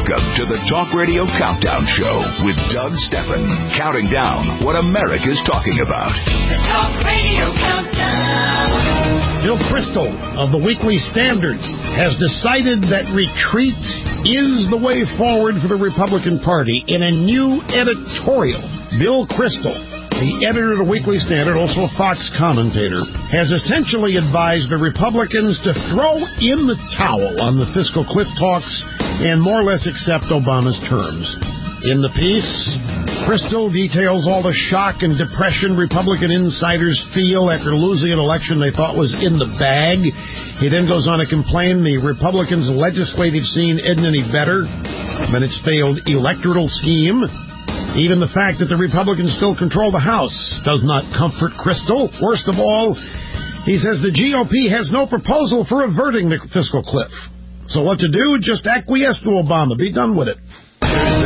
Welcome to the Talk Radio Countdown Show with Doug Steffen, counting down what America's talking about. The Talk Radio Countdown. Bill Kristol of the Weekly Standard has decided that retreat is the way forward for the Republican Party in a new editorial. Bill Kristol, the editor of the Weekly Standard, also a Fox commentator, has essentially advised the Republicans to throw in the towel on the fiscal cliff talks and more or less accept Obama's terms. In the piece, Kristol details all the shock and depression Republican insiders feel after losing an election they thought was in the bag. He then goes on to complain the Republicans' legislative scene isn't any better than its failed electoral scheme. Even the fact that the Republicans still control the House does not comfort Kristol. Worst of all, he says the GOP has no proposal for averting the fiscal cliff. So what to do? Just acquiesce to Obama. Be done with it. There's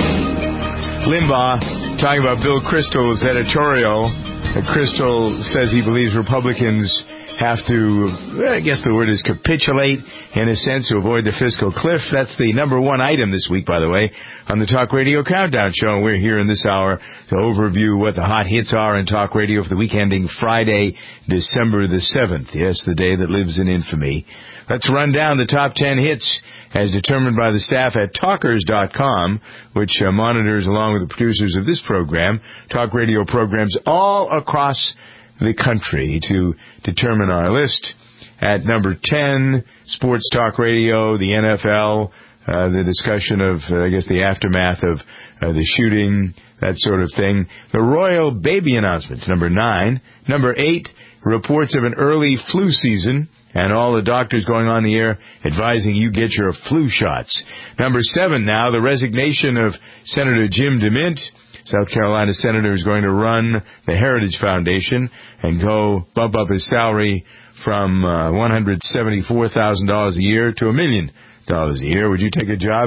Limbaugh talking about Bill Kristol's editorial. Kristol says he believes Republicans have to, I guess the word is capitulate, in a sense, to avoid the fiscal cliff. That's the number one item this week, by the way, on the Talk Radio Countdown Show. And we're here in this hour to overview what the hot hits are in Talk Radio for the week ending Friday, December the 7th. Yes, the day that lives in infamy. Let's run down the top 10 hits as determined by the staff at Talkers.com, which monitors, along with the producers of this program, talk radio programs all across the country to determine our list. At number 10, Sports Talk Radio, the NFL, the discussion of, I guess, the aftermath of the shooting, that sort of thing. The royal baby announcements, number 9. Number 8, reports of an early flu season, and all the doctors going on the air advising you get your flu shots. Number 7 now, the resignation of Senator Jim DeMint. South Carolina senator is going to run the Heritage Foundation and go bump up his salary from $174,000 a year to $1 million a year. Would you take a job?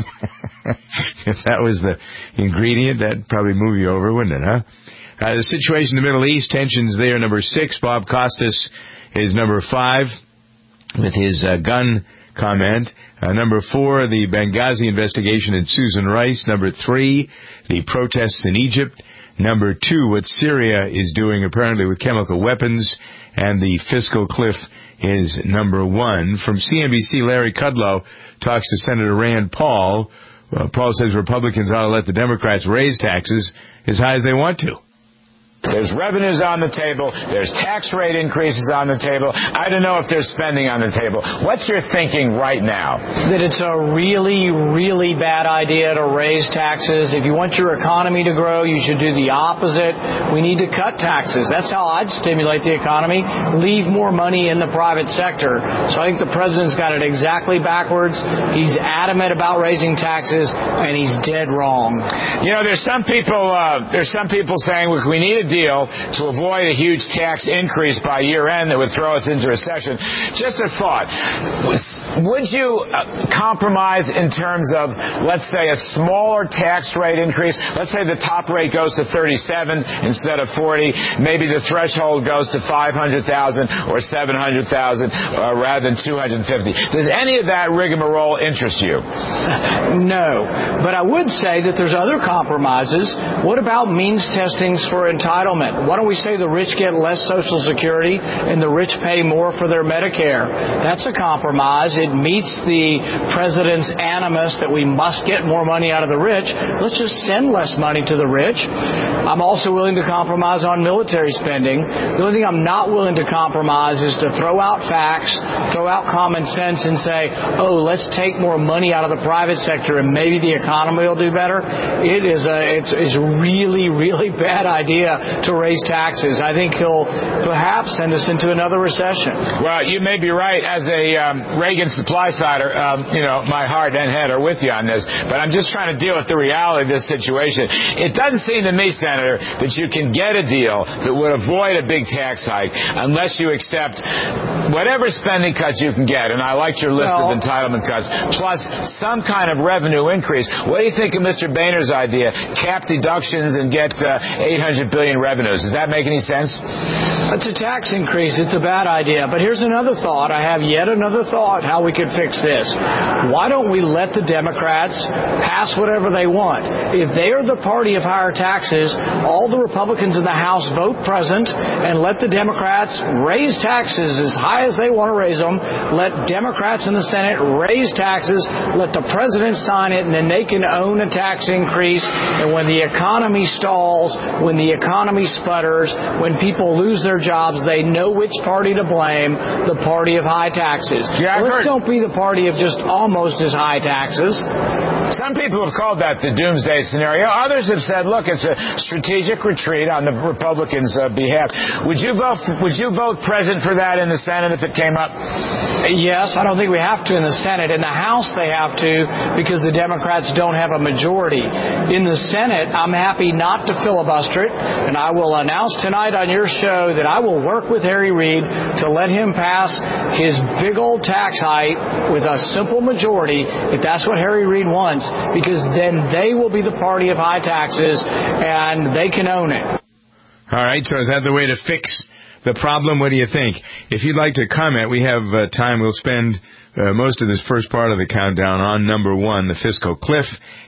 If that was the ingredient, that'd probably move you over, wouldn't it, huh? The situation in the Middle East, tensions there, number 6. Bob Costas is number 5 with his gun comment. Number 4, the Benghazi investigation in Susan Rice. Number 3, the protests in Egypt. Number 2, what Syria is doing apparently with chemical weapons. And the fiscal cliff is number 1. From CNBC, Larry Kudlow talks to Senator Rand Paul. Paul says Republicans ought to let the Democrats raise taxes as high as they want to. There's revenues on the table. There's tax rate increases on the table. I don't know if there's spending on the table. What's your thinking right now? That it's a really, really bad idea to raise taxes. If you want your economy to grow, you should do the opposite. We need to cut taxes. That's how I'd stimulate the economy. Leave more money in the private sector. So I think the president's got it exactly backwards. He's adamant about raising taxes, and he's dead wrong. You know, there's some people saying we need a deal to avoid a huge tax increase by year end that would throw us into recession. Just a thought. Would you compromise in terms of, let's say, a smaller tax rate increase? Let's say the top rate goes to 37 instead of 40. Maybe the threshold goes to 500,000 or 700,000 rather than 250. Does any of that rigmarole interest you? No. But I would say that there's other compromises. What about means testings for entitlement? Why don't we say the rich get less Social Security and the rich pay more for their Medicare? That's a compromise. It meets the president's animus that we must get more money out of the rich. Let's just send less money to the rich. I'm also willing to compromise on military spending. The only thing I'm not willing to compromise is to throw out facts, throw out common sense, and say, oh, let's take more money out of the private sector and maybe the economy will do better. It's a really, really bad idea to raise taxes. I think he'll perhaps send us into another recession. Well, you may be right. As a Reagan supply sider, my heart and head are with you on this. But I'm just trying to deal with the reality of this situation. It doesn't seem to me, Senator, that you can get a deal that would avoid a big tax hike unless you accept whatever spending cuts you can get. And I liked your list of entitlement cuts, plus some kind of revenue increase. What do you think of Mr. Boehner's idea? Cap deductions and get $800 billion revenues. Does that make any sense? It's a tax increase. It's a bad idea. But here's another thought. I have yet another thought how we could fix this. Why don't we let the Democrats pass whatever they want? If they are the party of higher taxes, all the Republicans in the House vote present and let the Democrats raise taxes as high as they want to raise them. Let Democrats in the Senate raise taxes. Let the president sign it, and then they can own a tax increase. And when the economy stalls, when the economy sputters, when people lose their jobs, they know which party to blame, the party of high taxes. Yeah, Let's don't be the party of just almost as high taxes. Some people have called that the doomsday scenario. Others have said, look, it's a strategic retreat on the Republicans' behalf. Would you vote present for that in the Senate if it came up? Yes, I don't think we have to in the Senate. In the House, they have to because the Democrats don't have a majority. In the Senate, I'm happy not to filibuster it, and I will announce tonight on your show that I will work with Harry Reid to let him pass his big old tax hike with a simple majority, if that's what Harry Reid wants, because then they will be the party of high taxes, and they can own it. All right, so is that the way to fix the problem? What do you think? If you'd like to comment, we have time. We'll spend most of this first part of the countdown on number one, the fiscal cliff,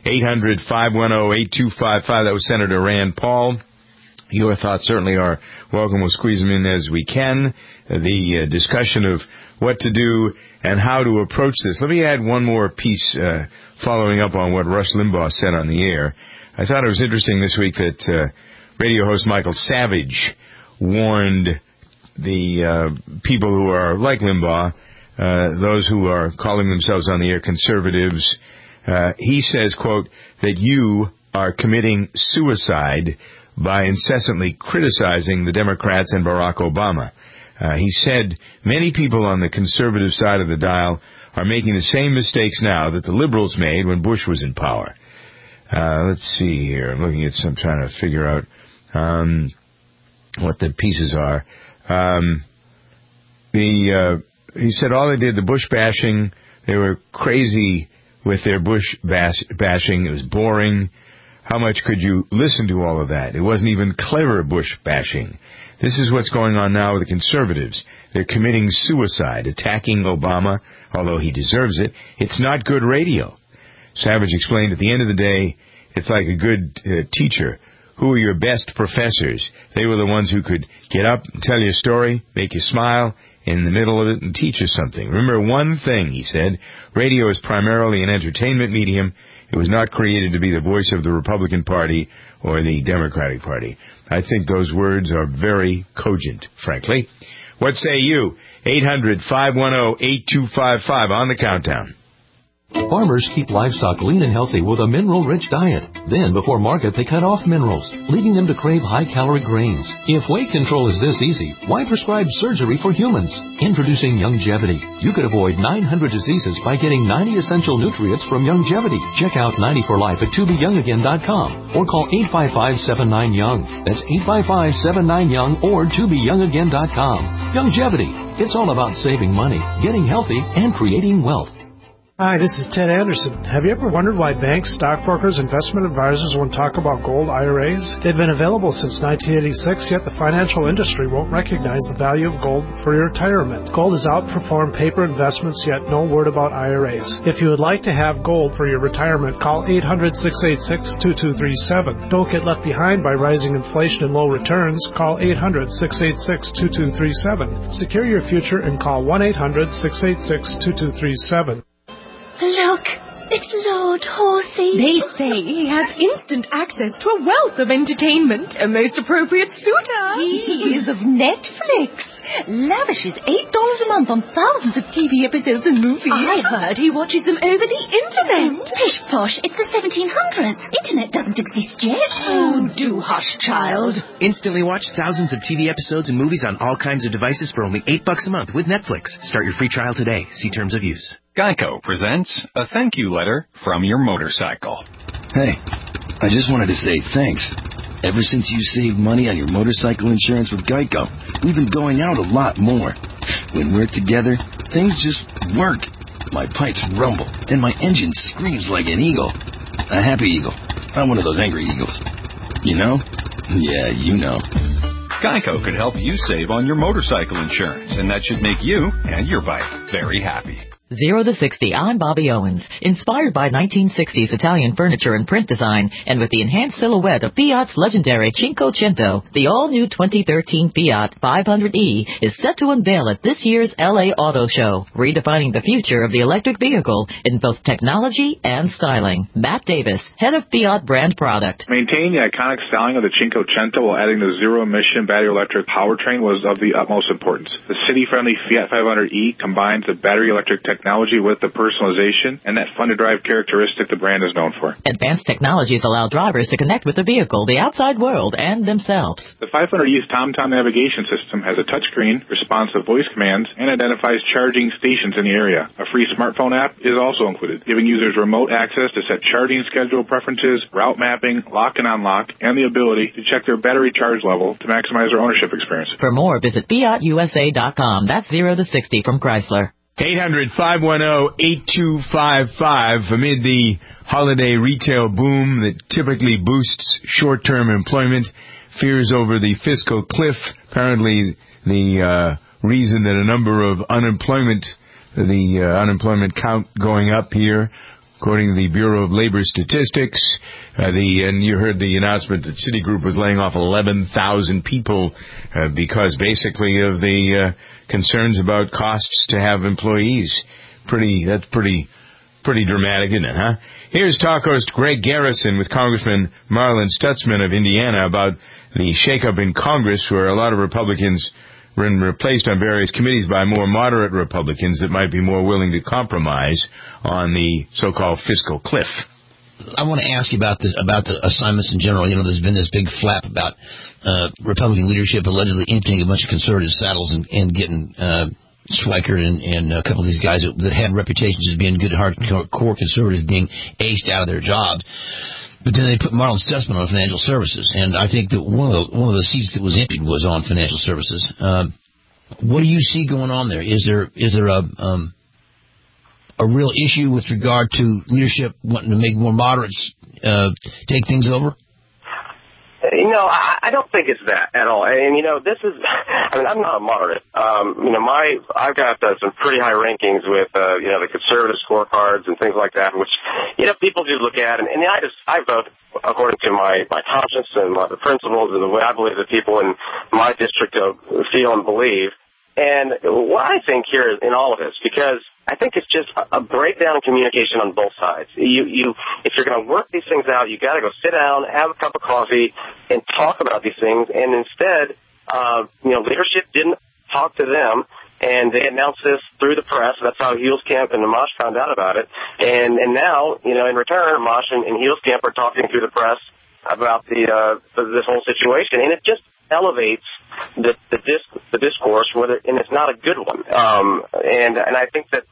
800-510-8255. That was Senator Rand Paul. Your thoughts certainly are welcome. We'll squeeze them in as we can. The discussion of what to do and how to approach this. Let me add one more piece following up on what Rush Limbaugh said on the air. I thought it was interesting this week that radio host Michael Savage warned the people who are like Limbaugh, those who are calling themselves on the air conservatives. He says, quote, that you are committing suicide by incessantly criticizing the Democrats and Barack Obama. He said many people on the conservative side of the dial are making the same mistakes now that the liberals made when Bush was in power. Let's see here. I'm looking at some, trying to figure out what the pieces are. He said all they did, the Bush bashing, they were crazy with their Bush bashing. It was boring. How much could you listen to all of that? It wasn't even clever Bush bashing. This is what's going on now with the conservatives. They're committing suicide, attacking Obama, although he deserves it. It's not good radio. Savage explained at the end of the day, it's like a good teacher. Who are your best professors? They were the ones who could get up and tell you a story, make you smile in the middle of it, and teach you something. Remember one thing, he said, radio is primarily an entertainment medium. It was not created to be the voice of the Republican Party or the Democratic Party. I think those words are very cogent, frankly. What say you? 800-510-8255 on the countdown. Farmers keep livestock lean and healthy with a mineral-rich diet. Then, before market, they cut off minerals, leading them to crave high-calorie grains. If weight control is this easy, why prescribe surgery for humans? Introducing Youngevity. You could avoid 900 diseases by getting 90 essential nutrients from Youngevity. Check out 90 for Life at tobeyoungagain.com or call 855-79-YOUNG. That's 855-79-YOUNG or tobeyoungagain.com. Youngevity. It's all about saving money, getting healthy, and creating wealth. Hi, this is Ted Anderson. Have you ever wondered why banks, stockbrokers, investment advisors won't talk about gold IRAs? They've been available since 1986, yet the financial industry won't recognize the value of gold for your retirement. Gold has outperformed paper investments, yet no word about IRAs. If you would like to have gold for your retirement, call 800-686-2237. Don't get left behind by rising inflation and low returns. Call 800-686-2237. Secure your future and call 1-800-686-2237. Look, it's Lord Horsey. They say he has instant access to a wealth of entertainment, a most appropriate suitor. He is of Netflix. Lavishes $8 a month on thousands of TV episodes and movies. I heard he watches them over the internet. Pish posh, it's the 1700s. Internet doesn't exist yet. Oh, do hush, child. Instantly watch thousands of TV episodes and movies on all kinds of devices for only $8 a month with Netflix. Start your free trial today. See terms of use. Geico presents a thank you letter from your motorcycle. Hey, I just wanted to say thanks. Ever since you saved money on your motorcycle insurance with Geico, we've been going out a lot more. When we're together, things just work. My pipes rumble, and my engine screams like an eagle. A happy eagle, not one of those angry eagles. You know? Yeah, you know. Geico could help you save on your motorcycle insurance, and that should make you and your bike very happy. 0 to 60, I'm Bobby Owens. Inspired by 1960s Italian furniture and print design, and with the enhanced silhouette of Fiat's legendary Cinquecento, the all-new 2013 Fiat 500e is set to unveil at this year's LA Auto Show, redefining the future of the electric vehicle in both technology and styling. Matt Davis, head of Fiat brand product. Maintaining the iconic styling of the Cinquecento while adding the zero-emission battery-electric powertrain was of the utmost importance. The city-friendly Fiat 500e combines the battery-electric technology with the personalization and that fun-to-drive characteristic the brand is known for. Advanced technologies allow drivers to connect with the vehicle, the outside world, and themselves. The 500e's TomTom navigation system has a touchscreen, responsive voice commands, and identifies charging stations in the area. A free smartphone app is also included, giving users remote access to set charging schedule preferences, route mapping, lock and unlock, and the ability to check their battery charge level to maximize their ownership experience. For more, visit FiatUSA.com. That's 0 to 60 from Chrysler. 800-510-8255. Amid the holiday retail boom that typically boosts short-term employment, fears over the fiscal cliff, apparently the reason that a number of unemployment count going up here, according to the Bureau of Labor Statistics. And you heard the announcement that Citigroup was laying off 11,000 people because basically of the concerns about costs to have employees. That's pretty dramatic, isn't it, huh? Here's talk host Greg Garrison with Congressman Marlin Stutzman of Indiana about the shakeup in Congress, where a lot of Republicans were replaced on various committees by more moderate Republicans that might be more willing to compromise on the so-called fiscal cliff. I want to ask you about the assignments in general. You know, there's been this big flap about Republican leadership allegedly emptying a bunch of conservative saddles and getting Schweikert and a couple of these guys that had reputations as being good, hardcore conservatives being aced out of their jobs. But then they put Marlin Stutzman on financial services, and I think that one of the seats that was emptied was on financial services. What do you see going on there? Is there a real issue with regard to leadership wanting to make more moderates take things over? No, I don't think it's that at all. And, I'm not a moderate. I've got some pretty high rankings with, the conservative scorecards and things like that, which, people do look at. And I vote according to my conscience and the principles and the way I believe that people in my district feel and believe. And what I think here in all of this, because I think it's just a breakdown in communication on both sides. If you're going to work these things out, you got to go sit down, have a cup of coffee, and talk about these things. And instead, leadership didn't talk to them, and they announced this through the press. That's how Huelskamp and Amash found out about it. And now, in return, Amash and Huelskamp are talking through the press about this whole situation, and it just elevates the discourse, and it's not a good one. And I think that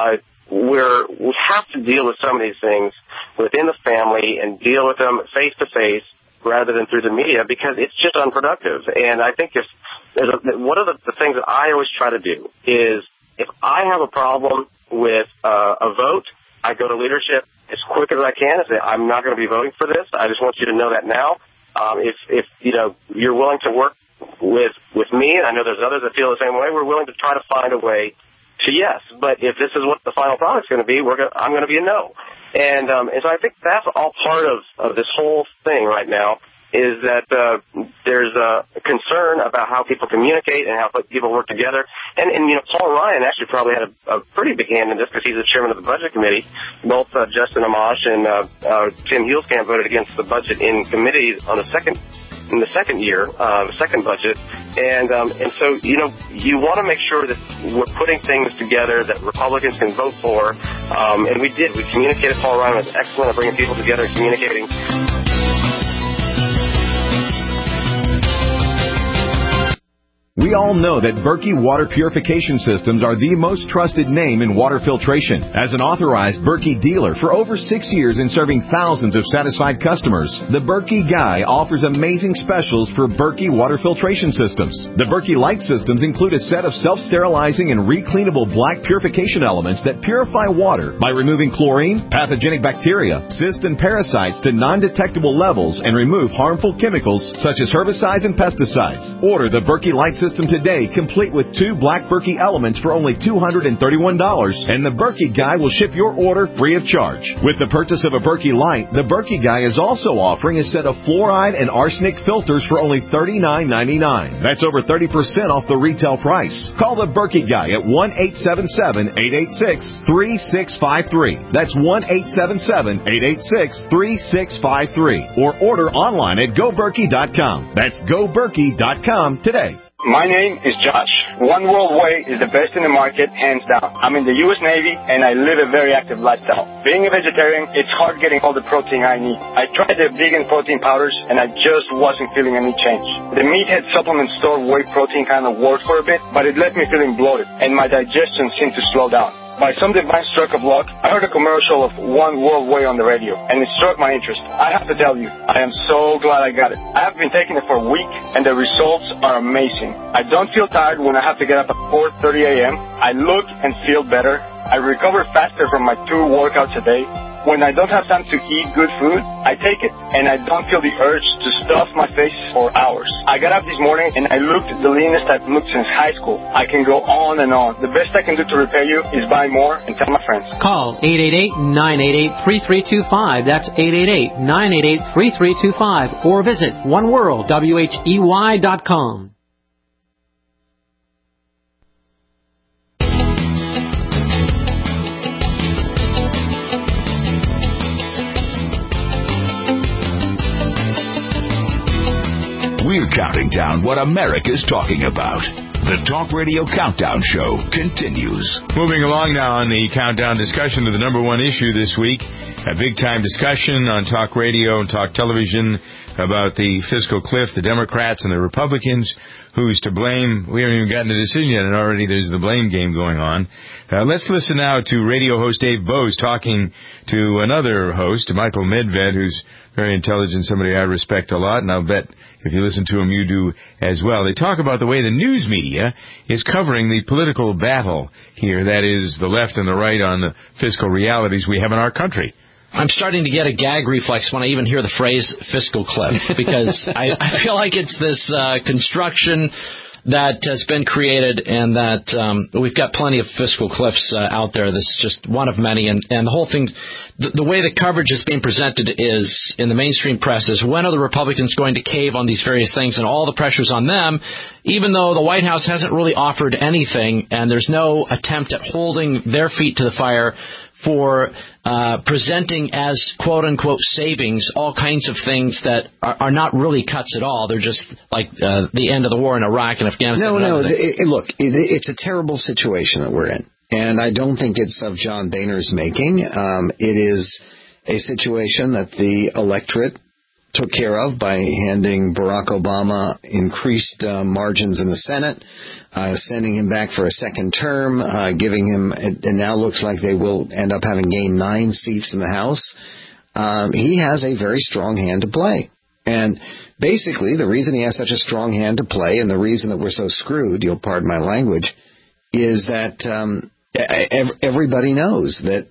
we have to deal with some of these things within the family and deal with them face to face rather than through the media, because it's just unproductive. And I think one of the things that I always try to do is, if I have a problem with a vote, I go to leadership as quick as I can and say, I'm not going to be voting for this. I just want you to know that now. If you're willing to work with me, and I know there's others that feel the same way, we're willing to try to find a way to yes. But if this is what the final product's going to be, I'm going to be a no. And so I think that's all part of this whole thing right now, is that there's a concern about how people communicate and how people work together. And Paul Ryan actually probably had a pretty big hand in this, because he's the chairman of the Budget Committee. Both Justin Amash and Tim Huelskamp voted against the budget in committee in the second year, the second budget. And so, you want to make sure that we're putting things together that Republicans can vote for. And we did. We communicated. Paul Ryan was excellent at bringing people together and communicating. We We all know that Berkey Water Purification Systems are the most trusted name in water filtration. As an authorized Berkey dealer for over 6 years and serving thousands of satisfied customers, the Berkey Guy offers amazing specials for Berkey water filtration systems. The Berkey Light systems include a set of self-sterilizing and recleanable black purification elements that purify water by removing chlorine, pathogenic bacteria, cysts, and parasites to non-detectable levels and remove harmful chemicals such as herbicides and pesticides. Order the Berkey Light system today, complete with 2 black Berkey elements for only $231, and the Berkey Guy will ship your order free of charge. With the purchase of a Berkey Light, the Berkey Guy is also offering a set of fluoride and arsenic filters for only $39.99. That's over 30% off the retail price. Call the Berkey Guy at 1-877-886-3653. That's 1-877-886-3653. Or order online at GoBerkey.com. That's GoBerkey.com today. My name is Josh. One World Way is the best in the market, hands down. I'm in the U.S. Navy, and I live a very active lifestyle. Being a vegetarian, it's hard getting all the protein I need. I tried the vegan protein powders, and I just wasn't feeling any change. The Meathead supplement store whey protein kind of worked for a bit, but it left me feeling bloated, and my digestion seemed to slow down. By some divine stroke of luck, I heard a commercial of One World Way on the radio, and it struck my interest. I have to tell you, I am so glad I got it. I have been taking it for a week, and the results are amazing. I don't feel tired when I have to get up at 4:30 a.m. I look and feel better. I recover faster from my 2 workouts a day. When I don't have time to eat good food, I take it, and I don't feel the urge to stuff my face for hours. I got up this morning, and I looked the leanest I've looked since high school. I can go on and on. The best I can do to repay you is buy more and tell my friends. Call 888-988-3325. That's 888-988-3325. Or visit oneworldwhey.com. We're counting down what America's talking about. The Talk Radio Countdown Show continues. Moving along now on the countdown discussion of the number one issue this week. A big-time discussion on Talk Radio and Talk Television about the fiscal cliff, the Democrats and the Republicans. Who's to blame? We haven't even gotten a decision yet, and already there's the blame game going on. Let's listen now to radio host Dave Bose talking to another host, Michael Medved, who's very intelligent, somebody I respect a lot, and I'll bet if you listen to him, you do as well. They talk about the way the news media is covering the political battle here, that is, the left and the right on the fiscal realities we have in our country. I'm starting to get a gag reflex when I even hear the phrase fiscal cliff, because I feel like it's this construction that has been created, and that we've got plenty of fiscal cliffs out there. This is just one of many, and the whole thing, the way the coverage is being presented is in the mainstream press is, when are the Republicans going to cave on these various things, and all the pressure's on them, even though the White House hasn't really offered anything, and there's no attempt at holding their feet to the fire for presenting as quote-unquote savings all kinds of things that are not really cuts at all. They're just like the end of the war in Iraq and Afghanistan. No. Look, it's a terrible situation that we're in. And I don't think it's of John Boehner's making. It is a situation that the electorate took care of by handing Barack Obama increased margins in the Senate, sending him back for a second term, giving him, it now looks like they will end up having gained 9 seats in the House. He has a very strong hand to play. And basically, the reason he has such a strong hand to play, and the reason that we're so screwed, you'll pardon my language, is that everybody knows that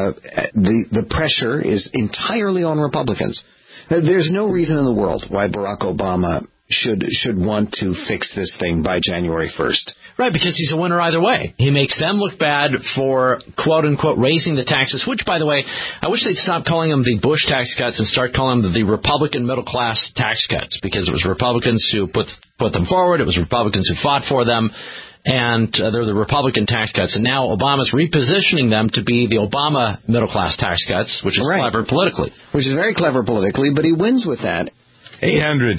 the pressure is entirely on Republicans. There's no reason in the world why Barack Obama should want to fix this thing by January 1st. Right, because he's a winner either way. He makes them look bad for, quote-unquote, raising the taxes, which, by the way, I wish they'd stop calling them the Bush tax cuts and start calling them the Republican middle-class tax cuts, because it was Republicans who put them forward, it was Republicans who fought for them, and they're the Republican tax cuts. And now Obama's repositioning them to be the Obama middle-class tax cuts, which is clever politically. Which is very clever politically, but he wins with that. 800,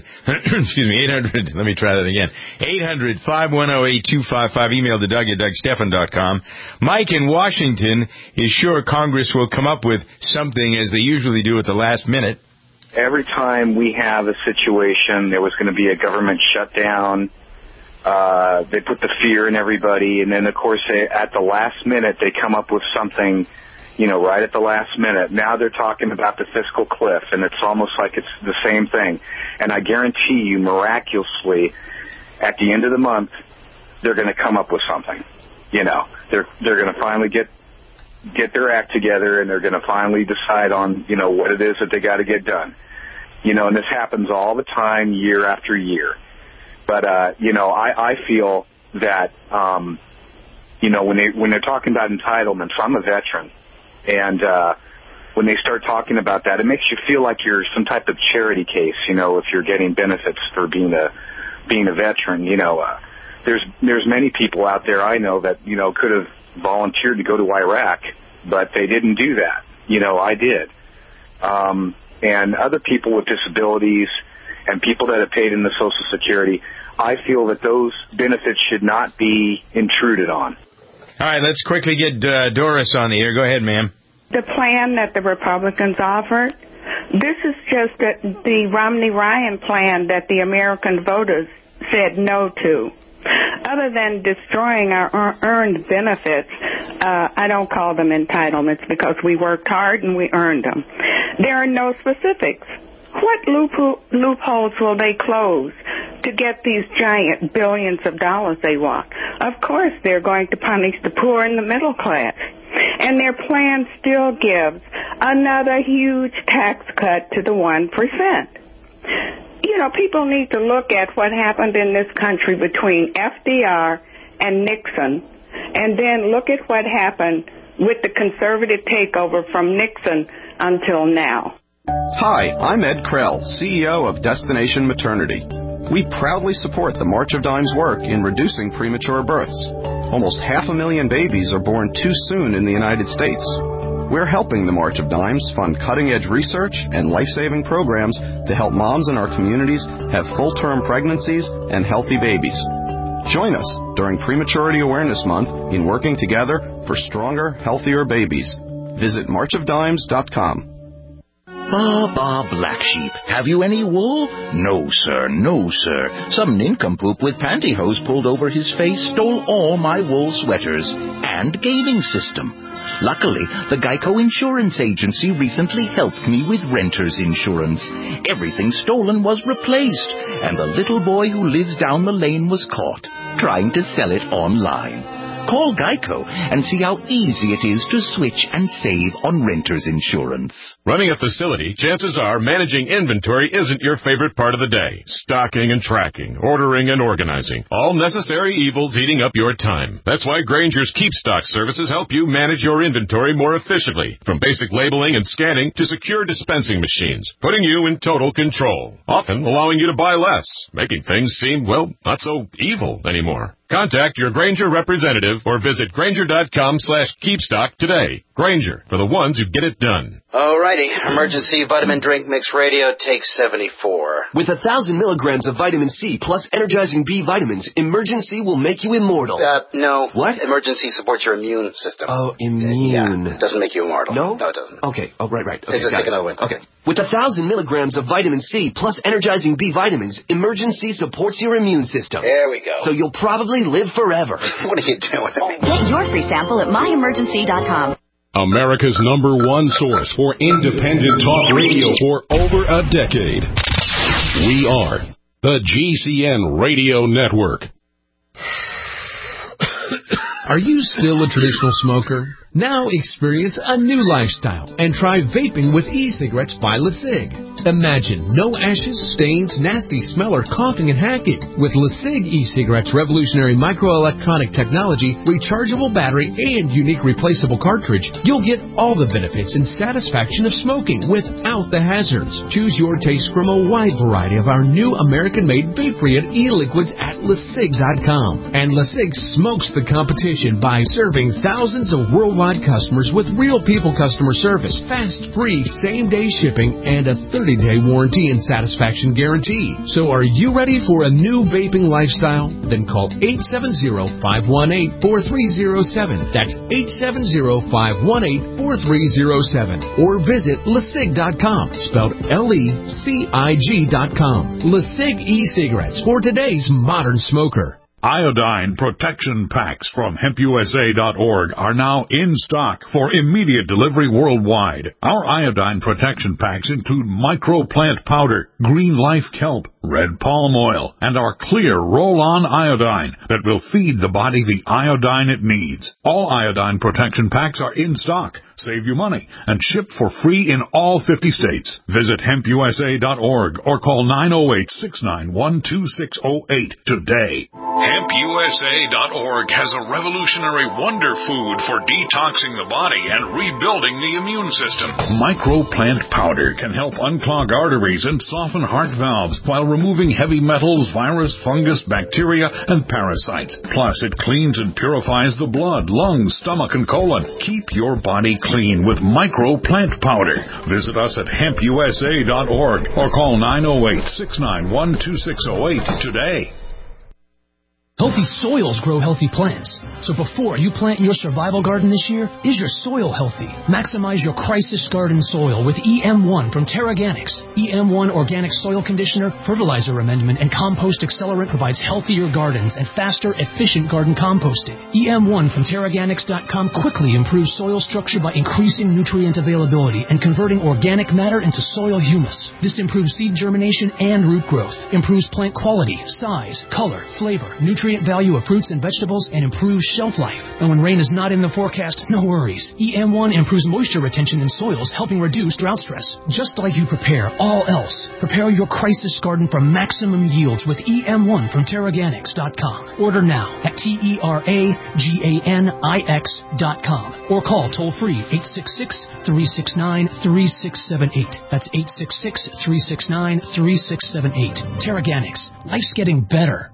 let me try that again. 800-510-8255. Email to Doug at DougStephan.com. Mike in Washington is sure Congress will come up with something, as they usually do at the last minute. Every time we have a situation, there was going to be a government shutdown, They put the fear in everybody, and then, of course, at the last minute, they come up with something, right at the last minute. Now they're talking about the fiscal cliff, and it's almost like it's the same thing. And I guarantee you, miraculously, at the end of the month, they're going to come up with something. They're going to finally get their act together, and they're going to finally decide on, what it is that they got to get done. And this happens all the time, year after year. But, I feel that, when they're talking about entitlements, I'm a veteran. And when they start talking about that, it makes you feel like you're some type of charity case, if you're getting benefits for being a veteran. There's many people out there I know that, could have volunteered to go to Iraq, but they didn't do that. I did. And other people with disabilities and people that have paid in the Social Security, I feel that those benefits should not be intruded on. All right, let's quickly get Doris on the air. Go ahead, ma'am. The plan that the Republicans offered, this is just the Romney-Ryan plan that the American voters said no to. Other than destroying our earned benefits, I don't call them entitlements because we worked hard and we earned them. There are no specifics. What loopholes will they close to get these giant billions of dollars they want? Of course, they're going to punish the poor and the middle class. And their plan still gives another huge tax cut to the 1%. People need to look at what happened in this country between FDR and Nixon, and then look at what happened with the conservative takeover from Nixon until now. Hi, I'm Ed Krell, CEO of Destination Maternity. We proudly support the March of Dimes' work in reducing premature births. Almost 500,000 babies are born too soon in the United States. We're helping the March of Dimes fund cutting-edge research and life-saving programs to help moms in our communities have full-term pregnancies and healthy babies. Join us during Prematurity Awareness Month in working together for stronger, healthier babies. Visit marchofdimes.com. Bah, black sheep. Have you any wool? No, sir, no, sir. Some nincompoop with pantyhose pulled over his face stole all my wool sweaters and gaming system. Luckily, the Geico Insurance Agency recently helped me with renter's insurance. Everything stolen was replaced, and the little boy who lives down the lane was caught trying to sell it online. Call Geico and see how easy it is to switch and save on renter's insurance. Running a facility, chances are managing inventory isn't your favorite part of the day. Stocking and tracking, ordering and organizing, all necessary evils eating up your time. That's why Grainger's Keep Stock services help you manage your inventory more efficiently. From basic labeling and scanning to secure dispensing machines, putting you in total control. Often allowing you to buy less, making things seem, not so evil anymore. Contact your Grainger representative or visit Grainger.com/keepstock today. Grainger, for the ones who get it done. Alrighty, emergency vitamin drink mix radio takes 74. With 1,000 milligrams of vitamin C plus energizing B vitamins, Emergency will make you immortal. No. What? Emergency supports your immune system. Oh, immune. Yeah, it doesn't make you immortal. No? No, it doesn't. Okay, right. Okay, take it over. Okay. With 1,000 milligrams of vitamin C plus energizing B vitamins, Emergency supports your immune system. There we go. So you'll probably live forever. What are you doing? Get your free sample at myemergency.com. America's #1 source for independent talk radio for over a decade. We are the GCN Radio Network. Are you still a traditional smoker? Now experience a new lifestyle and try vaping with e-cigarettes by LeSig. Imagine no ashes, stains, nasty smell, or coughing and hacking. With LeSig e-cigarettes' revolutionary microelectronic technology, rechargeable battery, and unique replaceable cartridge, you'll get all the benefits and satisfaction of smoking without the hazards. Choose your taste from a wide variety of our new American-made vape-free e-liquids at LeSig.com. And LeSig smokes the competition by serving thousands of worldwide customers with real people customer service, fast, free, same-day shipping, and a 30-day warranty and satisfaction guarantee. So are you ready for a new vaping lifestyle? Then call 870-518-4307. That's 870-518-4307. Or visit LeSig.com, spelled LECIG.com. LeSig e-cigarettes for today's modern smoker. Iodine protection packs from HempUSA.org are now in stock for immediate delivery worldwide. Our iodine protection packs include microplant powder, green life kelp, red palm oil, and our clear roll-on iodine that will feed the body the iodine it needs. All iodine protection packs are in stock. Save you money and ship for free in all 50 states. Visit HempUSA.org or call 908-691-2608 today. HempUSA.org has a revolutionary wonder food for detoxing the body and rebuilding the immune system. Microplant powder can help unclog arteries and soften heart valves while removing heavy metals, virus, fungus, bacteria, and parasites. Plus, it cleans and purifies the blood, lungs, stomach, and colon. Keep your body clean with microplant powder. Visit us at HempUSA.org or call 908-691-2608 today. Healthy soils grow healthy plants. So before you plant your survival garden this year, is your soil healthy? Maximize your crisis garden soil with EM1 from Terraganics. EM1 Organic Soil Conditioner, Fertilizer Amendment, and Compost Accelerant provides healthier gardens and faster, efficient garden composting. EM1 from Terraganics.com quickly improves soil structure by increasing nutrient availability and converting organic matter into soil humus. This improves seed germination and root growth, improves plant quality, size, color, flavor, nutrient value of fruits and vegetables, and improves shelf life. And when rain is not in the forecast, no worries. EM1 improves moisture retention in soils, helping reduce drought stress. Just like you prepare all else, prepare your crisis garden for maximum yields with EM1 from Terraganics.com. Order now at TERAGANIX.com or call toll-free 866-369-3678. That's 866-369-3678. Terraganics. Life's getting better.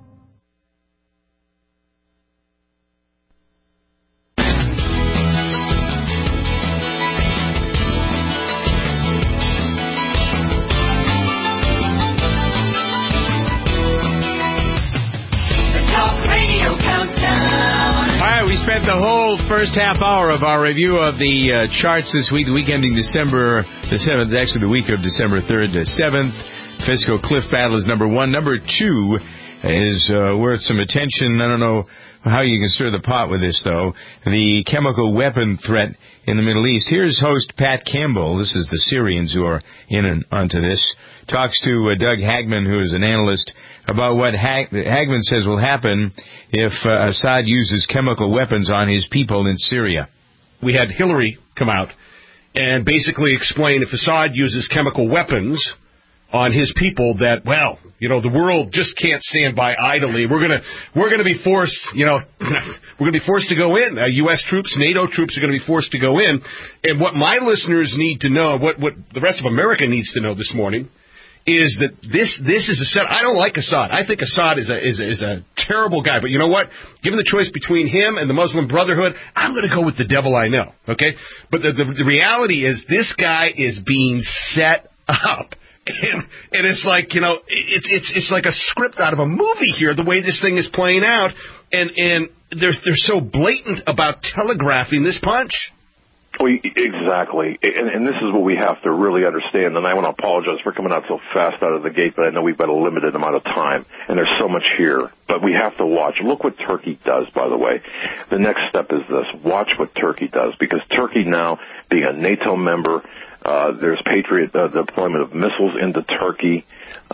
We spent the whole first half hour of our review of the charts this week, the week ending December the 7th, actually the week of December 3rd to 7th. Fiscal Cliff Battle is number 1. Number 2 is worth some attention. I don't know how you can stir the pot with this, though. The chemical weapon threat in the Middle East. Here's host Pat Campbell. This is the Syrians who are in and onto this. Talks to Doug Hagman, who is an analyst, about what Hagman says will happen if Assad uses chemical weapons on his people in Syria. We had Hillary come out and basically explain if Assad uses chemical weapons on his people that, well, you know, the world just can't stand by idly. We're gonna be forced, you know, we're gonna be forced to go in. U.S. troops, NATO troops are gonna be forced to go in. And what my listeners need to know, what the rest of America needs to know this morning, is that this is Assad. I don't like Assad. I think Assad is a terrible guy. But you know what? Given the choice between him and the Muslim Brotherhood, I'm going to go with the devil I know. Okay? But the reality is this guy is being set up. And it's like, you know, it's like a script out of a movie here, the way this thing is playing out. And they're so blatant about telegraphing this punch. Well, exactly, and this is what we have to really understand, and I want to apologize for coming out so fast out of the gate, but I know we've got a limited amount of time, and there's so much here, but we have to watch. Look what Turkey does, by the way. The next step is this. Watch what Turkey does, because Turkey now, being a NATO member, there's Patriot deployment of missiles into Turkey.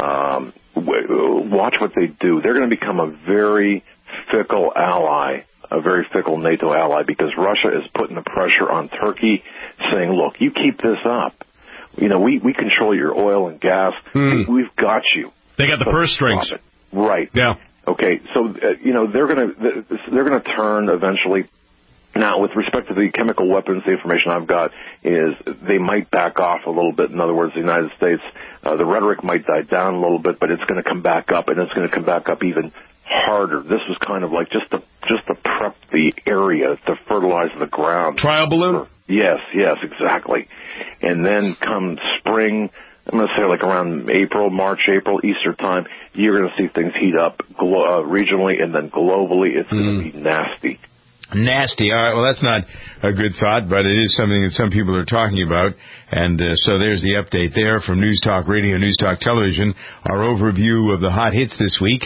Watch what they do. They're going to become a very fickle ally, a very fickle NATO ally, because Russia is putting the pressure on Turkey, saying, look, you keep this up. You know, we control your oil and gas. We've got you. They got the purse strings. Right. Yeah. Okay, so, you know, they're going to turn eventually. Now, with respect to the chemical weapons, the information I've got is they might back off a little bit. In other words, the United States, the rhetoric might die down a little bit, but it's going to come back up, and it's going to come back up even harder. This was kind of like just to prep the area, to fertilize the ground. Trial balloon? Yes, exactly. And then come spring, I'm going to say like around March, April, Easter time, you're going to see things heat up regionally, and then globally it's going to be nasty. Nasty. All right, well, that's not a good thought, but it is something that some people are talking about. And so there's the update there from News Talk Radio, News Talk Television, our overview of the hot hits this week.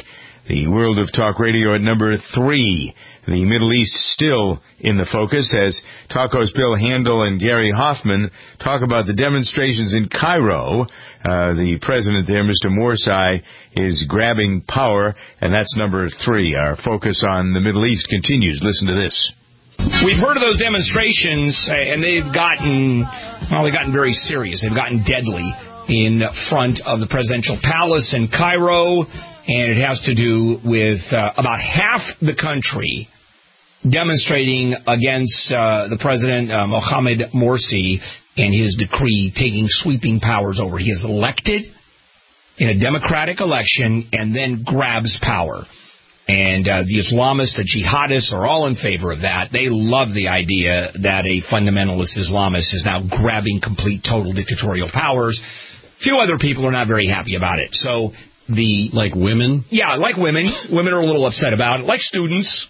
The world of talk radio at number 3. The Middle East still in the focus as talk host Bill Handel and Gary Hoffman talk about the demonstrations in Cairo. The president there, Mr. Morsi, is grabbing power, and that's number 3. Our focus on the Middle East continues. Listen to this. We've heard of those demonstrations, and they've gotten very serious. They've gotten deadly in front of the presidential palace in Cairo. And it has to do with about half the country demonstrating against the president, Mohamed Morsi, and his decree taking sweeping powers over. He is elected in a democratic election and then grabs power. And the Islamists, the jihadists are all in favor of that. They love the idea that a fundamentalist Islamist is now grabbing complete, total dictatorial powers. Few other people are not very happy about it. So... Like women? Yeah, like women. Women are a little upset about it. Like students.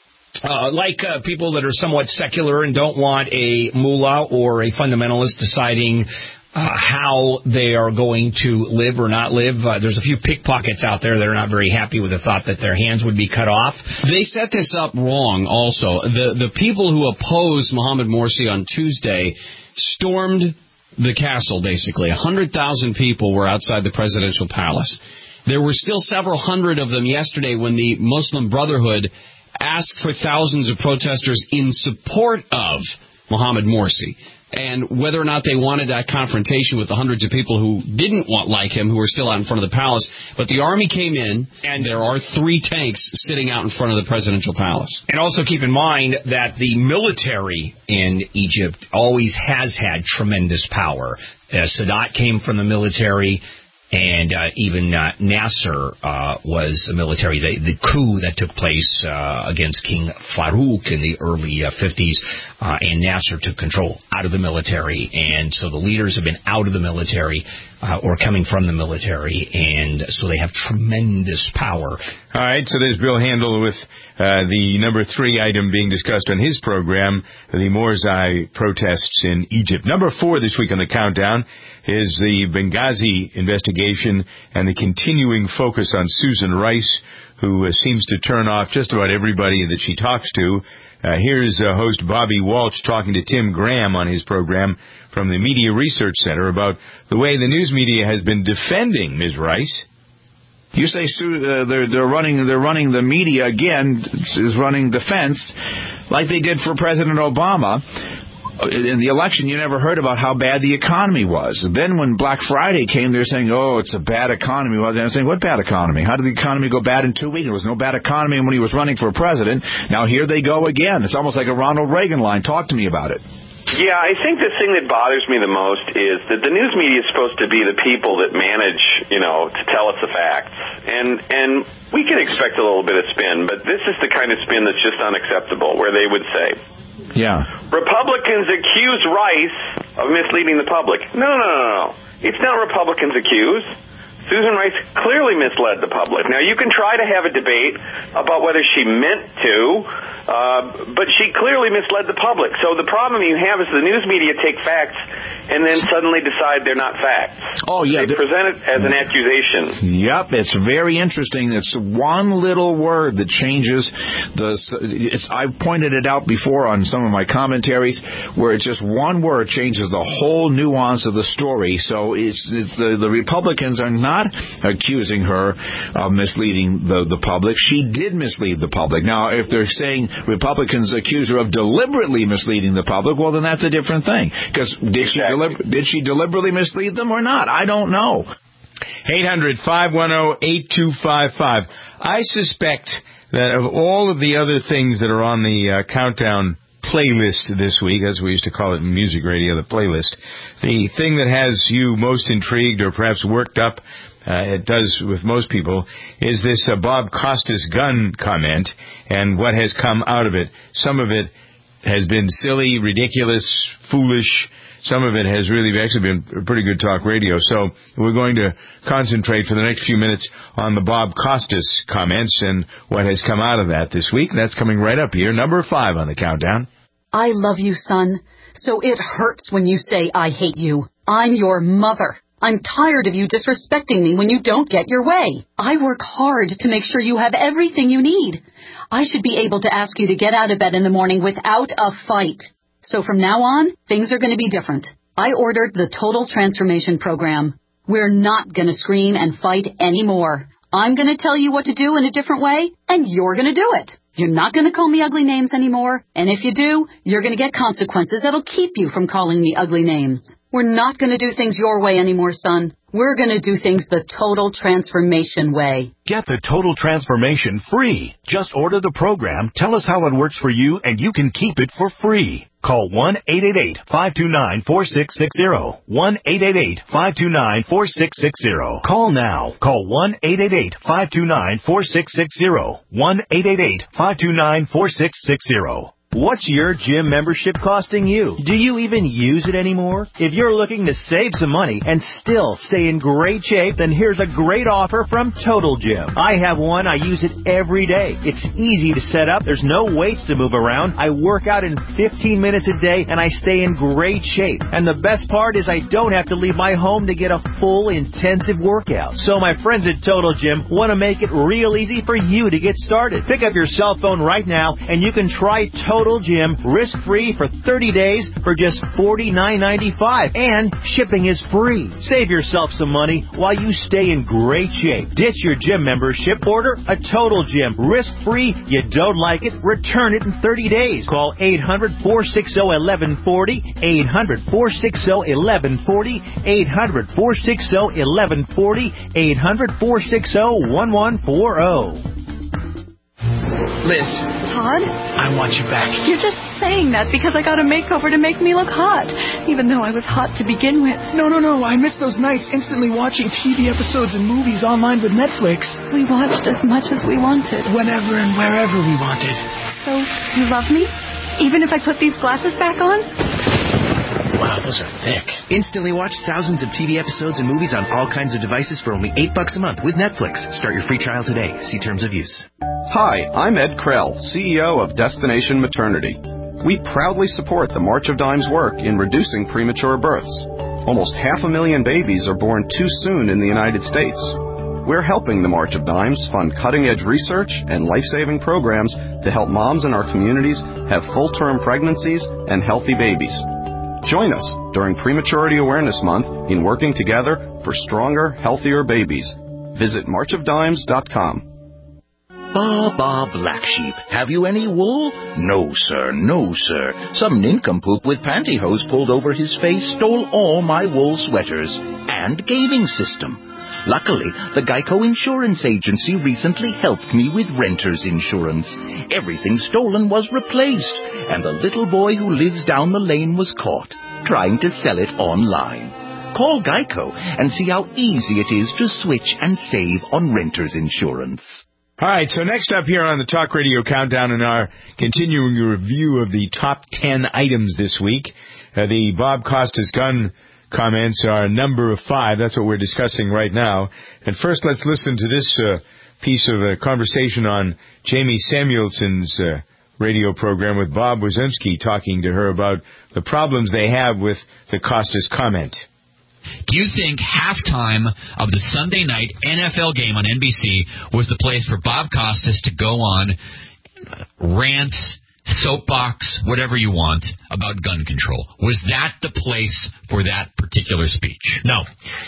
Like people that are somewhat secular and don't want a mullah or a fundamentalist deciding how they are going to live or not live. There's a few pickpockets out there that are not very happy with the thought that their hands would be cut off. They set this up wrong also. The people who opposed Mohamed Morsi on Tuesday stormed the castle, basically. 100,000 people were outside the presidential palace. There were still several hundred of them yesterday when the Muslim Brotherhood asked for thousands of protesters in support of Mohamed Morsi. And whether or not they wanted that confrontation with the hundreds of people who didn't like him, who were still out in front of the palace. But the army came in, and there are 3 tanks sitting out in front of the presidential palace. And also keep in mind that the military in Egypt always has had tremendous power. Sadat came from the military. And even Nasser was a military. The coup that took place against King Farouk in the early 50s, and Nasser took control out of the military. And so the leaders have been out of the military or coming from the military, and so they have tremendous power. All right, so there's Bill Handel with the number 3 item being discussed on his program, the Morsi protests in Egypt. Number 4 this week on the countdown is the Benghazi investigation and the continuing focus on Susan Rice, who seems to turn off just about everybody that she talks to. Here's host Bobby Walsh talking to Tim Graham on his program from the Media Research Center about the way the news media has been defending Ms. Rice. You say they're running the media again is running defense like they did for President Obama. In the election, you never heard about how bad the economy was. Then when Black Friday came, they're saying, oh, it's a bad economy. Well, they're saying, what bad economy? How did the economy go bad in 2 weeks? There was no bad economy when he was running for president. Now here they go again. It's almost like a Ronald Reagan line. Talk to me about it. Yeah, I think the thing that bothers me the most is that the news media is supposed to be the people that manage, to tell us the facts. And we can expect a little bit of spin, but this is the kind of spin that's just unacceptable, where they would say, yeah, Republicans accuse Rice of misleading the public. No. It's not Republicans accuse. Susan Rice clearly misled the public. Now, you can try to have a debate about whether she meant to, but she clearly misled the public. So the problem you have is the news media take facts and then suddenly decide they're not facts. Oh, yeah. They present it as an accusation. Yep, it's very interesting. It's one little word that changes I've pointed it out before on some of my commentaries, where it's just one word changes the whole nuance of the story. So the Republicans are not accusing her of misleading the public. She did mislead the public. Now, if they're saying Republicans accuse her of deliberately misleading the public, well, then that's a different thing. Because did she deliberately mislead them or not? I don't know. 800-510-8255. I suspect that of all of the other things that are on the countdown playlist this week, as we used to call it in music radio, the playlist, the thing that has you most intrigued or perhaps worked up, it does with most people, is this Bob Costas gun comment and what has come out of it. Some of it has been silly, ridiculous, foolish. Some of it has really actually been pretty good talk radio. So we're going to concentrate for the next few minutes on the Bob Costas comments and what has come out of that this week. That's coming right up here, number 5 on the countdown. I love you, son, so it hurts when you say I hate you. I'm your mother. I'm tired of you disrespecting me when you don't get your way. I work hard to make sure you have everything you need. I should be able to ask you to get out of bed in the morning without a fight. So from now on, things are going to be different. I ordered the Total Transformation Program. We're not going to scream and fight anymore. I'm going to tell you what to do in a different way, and you're going to do it. You're not going to call me ugly names anymore, and if you do, you're going to get consequences that'll keep you from calling me ugly names. We're not going to do things your way anymore, son. We're going to do things the Total Transformation way. Get the Total Transformation free. Just order the program, tell us how it works for you, and you can keep it for free. Call 1-888-529-4660. 1-888-529-4660. Call now. Call 1-888-529-4660. 1-888-529-4660. What's your gym membership costing you? Do you even use it anymore? If you're looking to save some money and still stay in great shape, then here's a great offer from Total Gym. I have one. I use it every day. It's easy to set up. There's no weights to move around. I work out in 15 minutes a day, and I stay in great shape. And the best part is I don't have to leave my home to get a full, intensive workout. So my friends at Total Gym want to make it real easy for you to get started. Pick up your cell phone right now, and you can try Total Gym risk-free for 30 days for just $49.95, and shipping is free. Save yourself some money while you stay in great shape. Ditch your gym membership. Order a Total Gym risk-free. You don't like it? Return it in 30 days. Call 800-460-1140, 800-460-1140, 800-460-1140, 800-460-1140. Liz. Todd? I want you back. You're just saying that because I got a makeover to make me look hot, even though I was hot to begin with. No. I miss those nights instantly watching TV episodes and movies online with Netflix. We watched as much as we wanted. Whenever and wherever we wanted. So, you love me? Even if I put these glasses back on? Wow, those are thick. Instantly watch thousands of TV episodes and movies on all kinds of devices for only $8 a month with Netflix. Start your free trial today. See terms of use. Hi, I'm Ed Krell, CEO of Destination Maternity. We proudly support the March of Dimes' work in reducing premature births. Almost 500,000 babies are born too soon in the United States. We're helping the March of Dimes fund cutting-edge research and life-saving programs to help moms in our communities have full-term pregnancies and healthy babies. Join us during Prematurity Awareness Month in working together for stronger, healthier babies. Visit marchofdimes.com. Ba, black sheep. Have you any wool? No, sir. Some nincompoop with pantyhose pulled over his face stole all my wool sweaters and gaming system. Luckily, the Geico Insurance Agency recently helped me with renter's insurance. Everything stolen was replaced, and the little boy who lives down the lane was caught trying to sell it online. Call Geico and see how easy it is to switch and save on renter's insurance. All right, so next up here on the Talk Radio Countdown in our continuing review of the top 10 items this week, the Bob Costas gun comments are number 5. That's what we're discussing right now. And first, let's listen to this piece of conversation on Jamie Samuelson's radio program with Bob Wazemski, talking to her about the problems they have with the Costas comment. Do you think halftime of the Sunday night NFL game on NBC was the place for Bob Costas to go on, rant, soapbox, whatever you want, about gun control? Was that the place for that particular speech? No.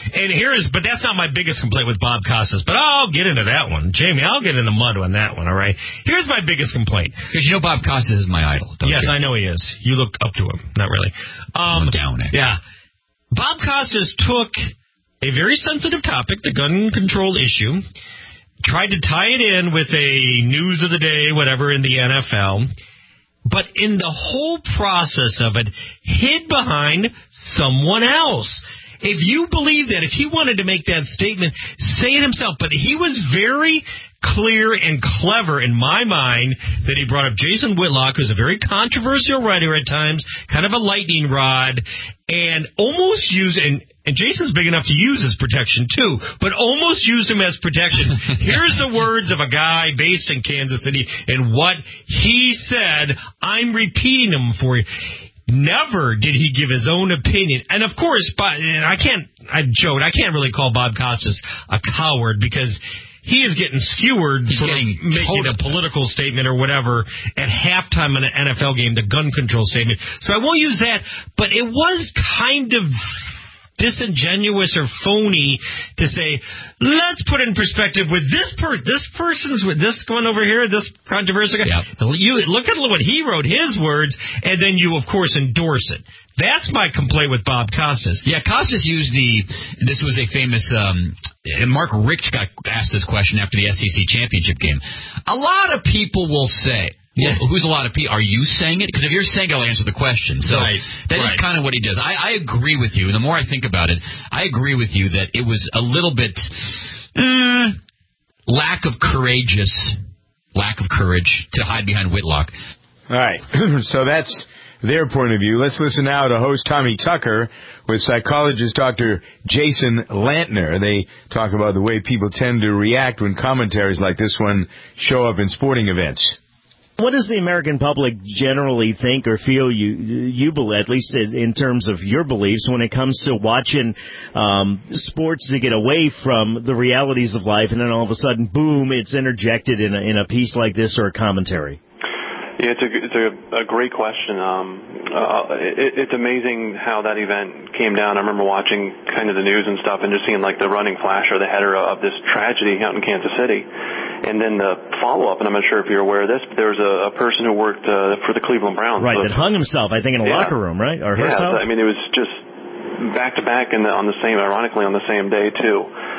But that's not my biggest complaint with Bob Costas, but I'll get into that one. Jamie, I'll get in the mud on that one, all right? Here's my biggest complaint. Because you know Bob Costas is my idol, don't you? Yes, I know he is. You look up to him. Not really. Down it. Yeah. Bob Costas took a very sensitive topic, the gun control issue, tried to tie it in with a news of the day, whatever, in the NFL, but in the whole process of it, hid behind someone else. If you believe that, if he wanted to make that statement, say it himself. But he was very clear and clever in my mind that he brought up Jason Whitlock, who's a very controversial writer at times, kind of a lightning rod, and almost used, and Jason's big enough to use as protection too, but almost used him as protection. Here's the words of a guy based in Kansas City, and what he said, I'm repeating them for you. never did he give his own opinion. And of course, I can't really call Bob Costas a coward because he is getting skewered for making a political statement or whatever at halftime in an NFL game, the gun control statement. So I won't use that, but it was kind of disingenuous or phony to say, let's put in perspective with this person's with this going over here, this controversial guy. Yep. You look at what he wrote, his words, and then you of course endorse it. That's my complaint with Bob Costas. Yeah, Costas used this was a famous, Mark Richt got asked this question after the SEC championship game. A lot of people will say, well, who's a lot of people? Are you saying it? Because if you're saying it, I'll answer the question. So that is kind of what he does. I agree with you. The more I think about it, I agree with you that it was a little bit lack of courage to hide behind Whitlock. All right. So that's their point of view. Let's listen now to host Tommy Tucker with psychologist Dr. Jason Lantner. They talk about the way people tend to react when commentaries like this one show up in sporting events. What does the American public generally think or feel you believe, at least in terms of your beliefs, when it comes to watching sports to get away from the realities of life, and then all of a sudden, boom, it's interjected in a piece like this or a commentary? Yeah, it's a great question. It's amazing how that event came down. I remember watching kind of the news and stuff and just seeing like the running flash or the header of this tragedy out in Kansas City. And then the follow-up, and I'm not sure if you're aware of this, but there was a person who worked for the Cleveland Browns. Right, that hung himself, I think, in a locker room, right? Or herself? I mean, it was just back-to-back ironically on the same day, too.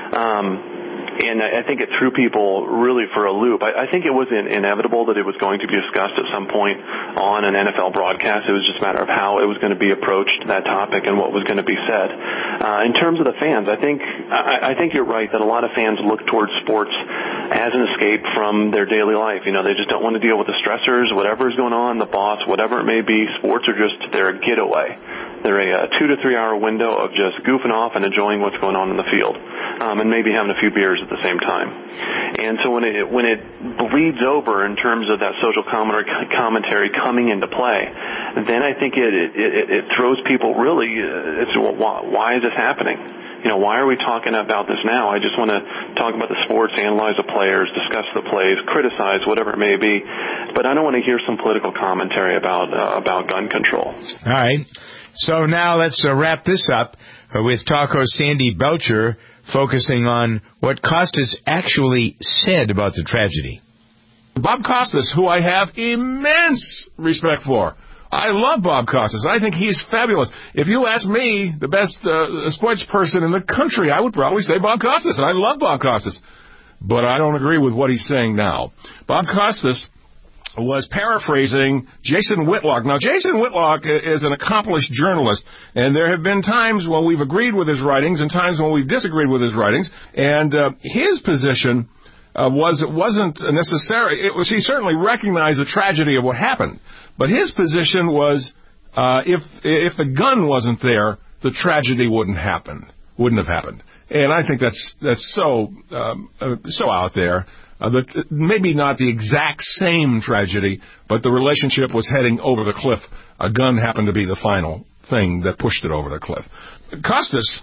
And I think it threw people really for a loop. I think it was inevitable that it was going to be discussed at some point on an NFL broadcast. It was just a matter of how it was going to be approached, that topic, and what was going to be said. In terms of the fans, I think you're right that a lot of fans look towards sports as an escape from their daily life. You know, they just don't want to deal with the stressors, whatever is going on, the boss, whatever it may be. Sports are just their getaway. They're a 2 to 3 hour window of just goofing off and enjoying what's going on in the field, and maybe having a few beers at the same time. And so when it bleeds over in terms of that social commentary coming into play, then I think it throws people really. Why is this happening? You know, why are we talking about this now? I just want to talk about the sports, analyze the players, discuss the plays, criticize whatever it may be, but I don't want to hear some political commentary about gun control. All right. So now let's wrap this up with talk host Sandy Belcher focusing on what Costas actually said about the tragedy. Bob Costas, who I have immense respect for. I love Bob Costas. I think he's fabulous. If you ask me, the best sports person in the country, I would probably say Bob Costas, and I love Bob Costas. But I don't agree with what he's saying now. Bob Costas was paraphrasing Jason Whitlock. Now, Jason Whitlock is an accomplished journalist, and there have been times when we've agreed with his writings and times when we've disagreed with his writings, and his position wasn't necessary. He certainly recognized the tragedy of what happened, but his position was if the gun wasn't there, the tragedy wouldn't have happened. And I think that's so out there. Maybe not the exact same tragedy, but the relationship was heading over the cliff. A gun happened to be the final thing that pushed it over the cliff. Costas,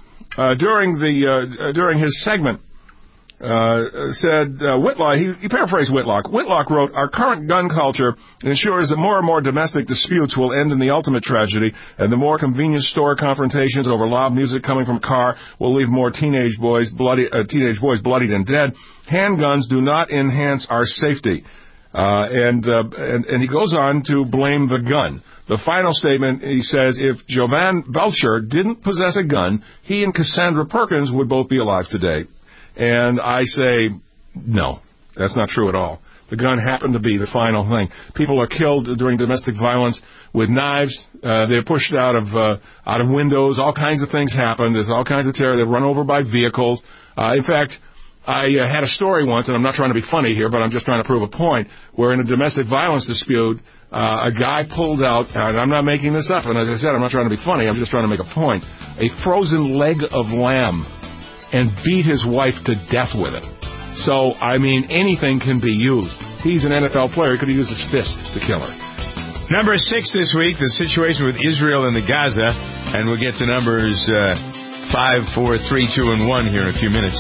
during his segment, said Whitlock. He paraphrased Whitlock. Whitlock wrote, "Our current gun culture ensures that more and more domestic disputes will end in the ultimate tragedy, and the more convenience store confrontations over loud music coming from a car will leave more teenage boys bloodied and dead. Handguns do not enhance our safety." And he goes on to blame the gun. The final statement, he says, if Jovan Belcher didn't possess a gun, he and Cassandra Perkins would both be alive today. And I say, no, that's not true at all. The gun happened to be the final thing. People are killed during domestic violence with knives. They're pushed out of windows. All kinds of things happen. There's all kinds of terror. They're run over by vehicles. In fact, I had a story once, and I'm not trying to be funny here, but I'm just trying to prove a point, where in a domestic violence dispute, a guy pulled out, and I'm not making this up, and as I said, I'm not trying to be funny, I'm just trying to make a point, a frozen leg of lamb, and beat his wife to death with it. So, I mean, anything can be used. He's an NFL player. He could have used his fist to kill her. Number 6 this week, the situation with Israel and the Gaza. And we'll get to numbers 5, 4, 3, 2, and 1 here in a few minutes.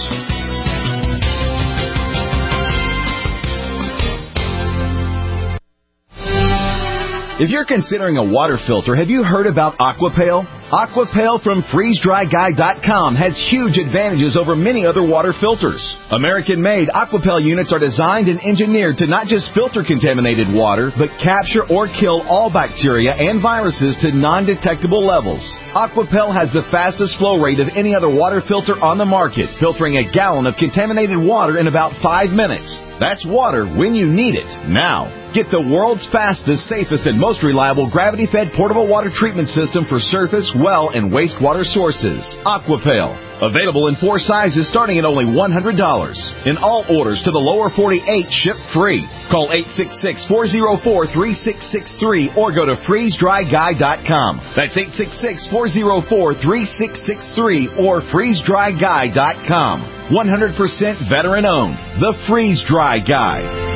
If you're considering a water filter, have you heard about Aquapale? Aquapale from FreezeDryGuy.com has huge advantages over many other water filters. American-made Aquapale units are designed and engineered to not just filter contaminated water, but capture or kill all bacteria and viruses to non-detectable levels. Aquapale has the fastest flow rate of any other water filter on the market, filtering a gallon of contaminated water in about 5 minutes. That's water when you need it, now. Get the world's fastest, safest, and most reliable gravity-fed portable water treatment system for surface, well, and wastewater sources. Aquapale. Available in 4 sizes starting at only $100. In all orders to the lower 48, ship free. Call 866-404-3663 or go to FreezeDryGuy.com. That's 866-404-3663 or FreezeDryGuy.com. 100% veteran-owned. The Freeze Dry Guy.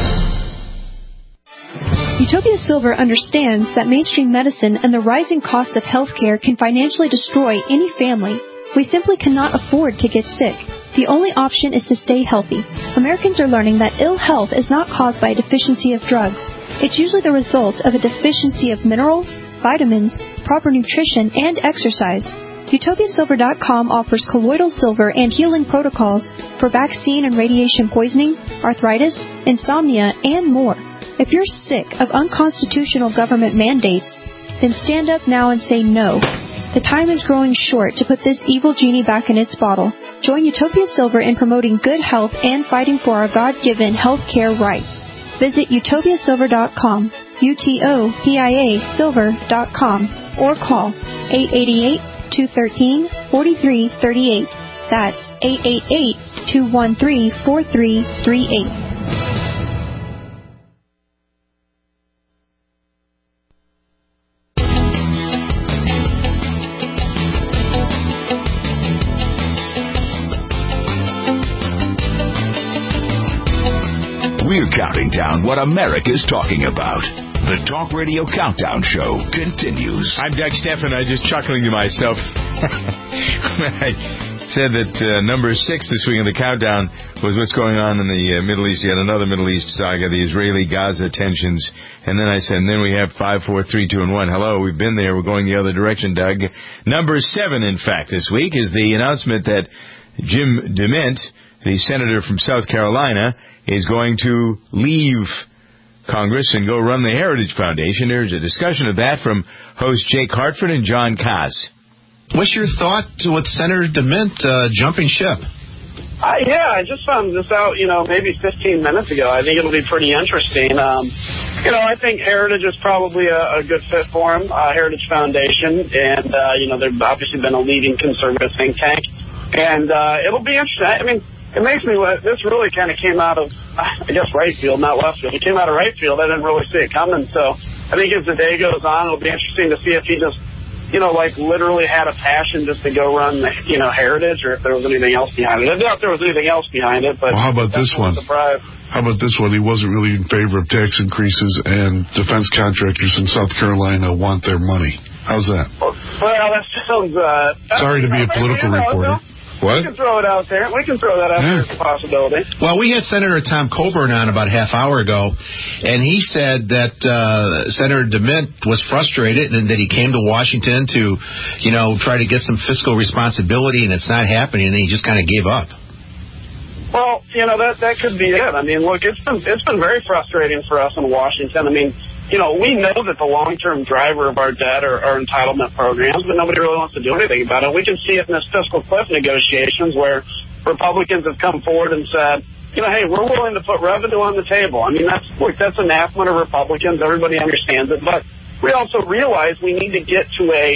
Utopia Silver understands that mainstream medicine and the rising cost of healthcare can financially destroy any family. We simply cannot afford to get sick. The only option is to stay healthy. Americans are learning that ill health is not caused by a deficiency of drugs. It's usually the result of a deficiency of minerals, vitamins, proper nutrition, and exercise. UtopiaSilver.com offers colloidal silver and healing protocols for vaccine and radiation poisoning, arthritis, insomnia, and more. If you're sick of unconstitutional government mandates, then stand up now and say no. The time is growing short to put this evil genie back in its bottle. Join Utopia Silver in promoting good health and fighting for our God-given health care rights. Visit UtopiaSilver.com, UTOPIA Silver.com, or call 888-213-4338. That's 888-213-4338. We're counting down what America's talking about. The Talk Radio Countdown Show continues. I'm Doug Stephan. I'm just chuckling to myself when I said that number 6 this week in the countdown was what's going on in the Middle East. Yet another Middle East saga, the Israeli-Gaza tensions. And then I said, and then we have 5, 4, 3, 2, and 1. Hello, we've been there. We're going the other direction, Doug. Number 7, in fact, this week is the announcement that Jim DeMint, the senator from South Carolina, is going to leave Congress and go run the Heritage Foundation. There's a discussion of that from host Jake Hartford and John Kaz. What's your thought with Senator DeMint jumping ship? I just found this out, maybe 15 minutes ago. I think it'll be pretty interesting. I think Heritage is probably a good fit for him, Heritage Foundation. And, they've obviously been a leading conservative think tank. And it'll be interesting. I mean, it makes me, this really kind of came out of, I guess, right field, not left field. It came out of right field. I didn't really see it coming. So I think as the day goes on, it'll be interesting to see if he just, literally had a passion just to go run, Heritage, or if there was anything else behind it. I doubt there was anything else behind it, but how about this one? How about this one? He wasn't really in favor of tax increases, and defense contractors in South Carolina want their money. How's that? Well, that sounds... sorry to be a political reporter. What? We can throw it out there. We can throw that out there as a possibility. Well, we had Senator Tom Coburn on about a half hour ago, and he said that Senator DeMint was frustrated and that he came to Washington to, try to get some fiscal responsibility, and it's not happening, and he just kind of gave up. Well, that could be it. I mean, look, it's been very frustrating for us in Washington. I mean, we know that the long-term driver of our debt are entitlement programs, but nobody really wants to do anything about it. We can see it in this fiscal cliff negotiations where Republicans have come forward and said, hey, we're willing to put revenue on the table. I mean, that's anathema to Republicans. Everybody understands it. But we also realize we need to get to a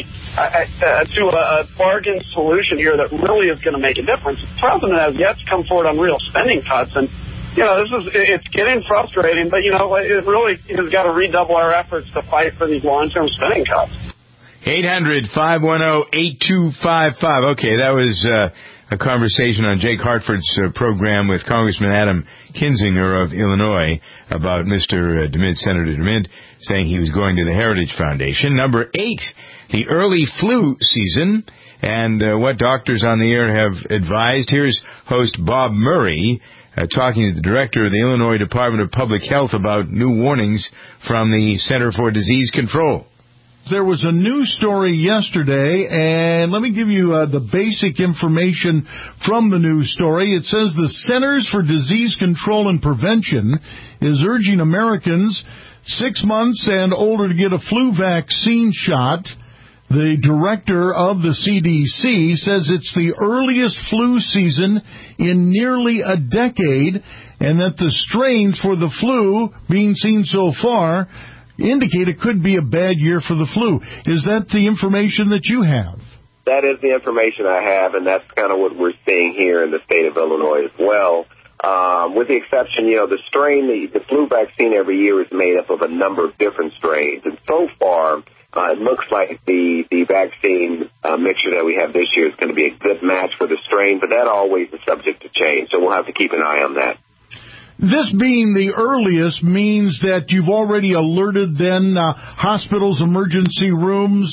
bargain solution here that really is going to make a difference. The president has yet to come forward on real spending cuts, and it's getting frustrating, but, it really has got to redouble our efforts to fight for these long-term spending cuts. 800-510-8255. Okay, that was a conversation on Jake Hartford's program with Congressman Adam Kinzinger of Illinois about Mr. DeMint, Senator DeMint, saying he was going to the Heritage Foundation. Number 8, the early flu season, and what doctors on the air have advised. Here's host Bob Murray talking to the director of the Illinois Department of Public Health about new warnings from the Center for Disease Control. There was a news story yesterday, and let me give you the basic information from the news story. It says the Centers for Disease Control and Prevention is urging Americans 6 months and older to get a flu vaccine shot. The director of the CDC says it's the earliest flu season in nearly a decade, and that the strains for the flu being seen so far indicate it could be a bad year for the flu. Is that the information that you have? That is the information I have, and that's kind of what we're seeing here in the state of Illinois as well. With the exception, the strain, the flu vaccine every year is made up of a number of different strains. And so far, it looks like the vaccine mixture that we have this year is going to be a good match for the strain, but that always is subject to change, so we'll have to keep an eye on that. This being the earliest means that you've already alerted then hospitals, emergency rooms,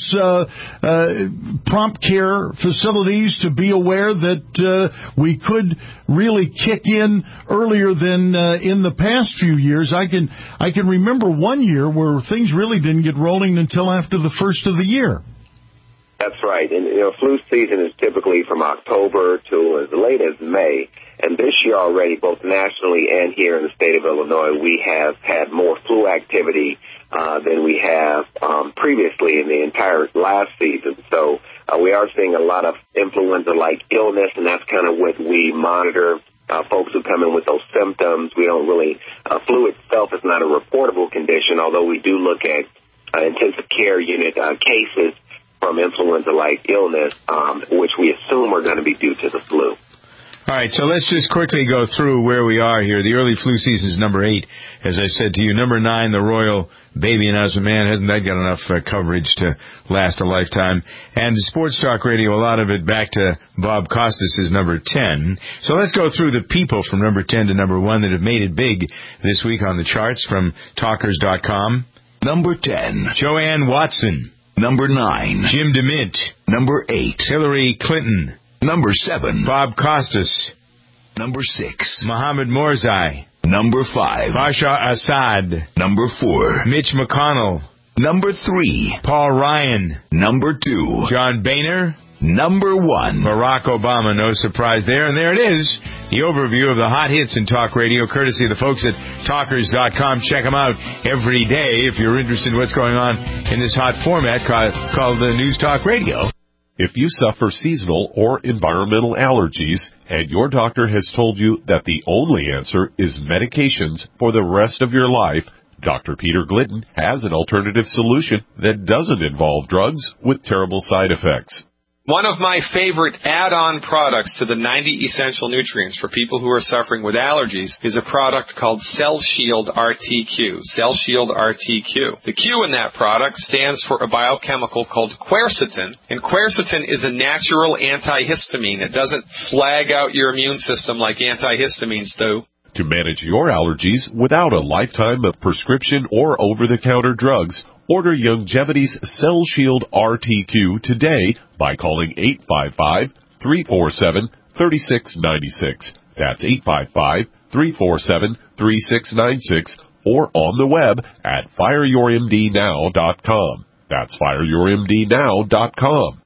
prompt care facilities to be aware that we could really kick in earlier than in the past few years. I can remember one year where things really didn't get rolling until after the first of the year. That's right. And, flu season is typically from October to as late as May. And this year already, both nationally and here in the state of Illinois, we have had more flu activity than we have previously in the entire last season. So we are seeing a lot of influenza-like illness, and that's kind of what we monitor. Folks who come in with those symptoms, we don't really, flu itself is not a reportable condition, although we do look at intensive care unit cases from influenza-like illness, which we assume are going to be due to the flu. All right, so let's just quickly go through where we are here. The early flu season is number 8, as I said to you. Number 9, the Royal Baby Announcement. Man, hasn't that got enough coverage to last a lifetime? And the Sports Talk Radio, a lot of it back to Bob Costas, is number 10. So let's go through the people from number 10 to number 1 that have made it big this week on the charts from Talkers.com. Number 10. Joanne Watson. Number 9. Jim DeMint. Number 8. Hillary Clinton. Number 7. Bob Costas. Number 6. Mohammed Morzai. Number 5. Bashar Assad. Number 4. Mitch McConnell. Number 3. Paul Ryan. Number 2. John Boehner. Number 1. Barack Obama, no surprise there. And there it is, the overview of the hot hits in talk radio, courtesy of the folks at Talkers.com. Check them out every day if you're interested in what's going on in this hot format called News Talk Radio. If you suffer seasonal or environmental allergies and your doctor has told you that the only answer is medications for the rest of your life, Dr. Peter Glidden has an alternative solution that doesn't involve drugs with terrible side effects. One of my favorite add-on products to the 90 essential nutrients for people who are suffering with allergies is a product called Cell Shield RTQ. Cell Shield RTQ. The Q in that product stands for a biochemical called quercetin, and quercetin is a natural antihistamine. It doesn't flag out your immune system like antihistamines do. To manage your allergies without a lifetime of prescription or over-the-counter drugs, order Youngevity's Cell Shield RTQ today by calling 855-347-3696. That's 855-347-3696, or on the web at fireyourmdnow.com. That's fireyourmdnow.com.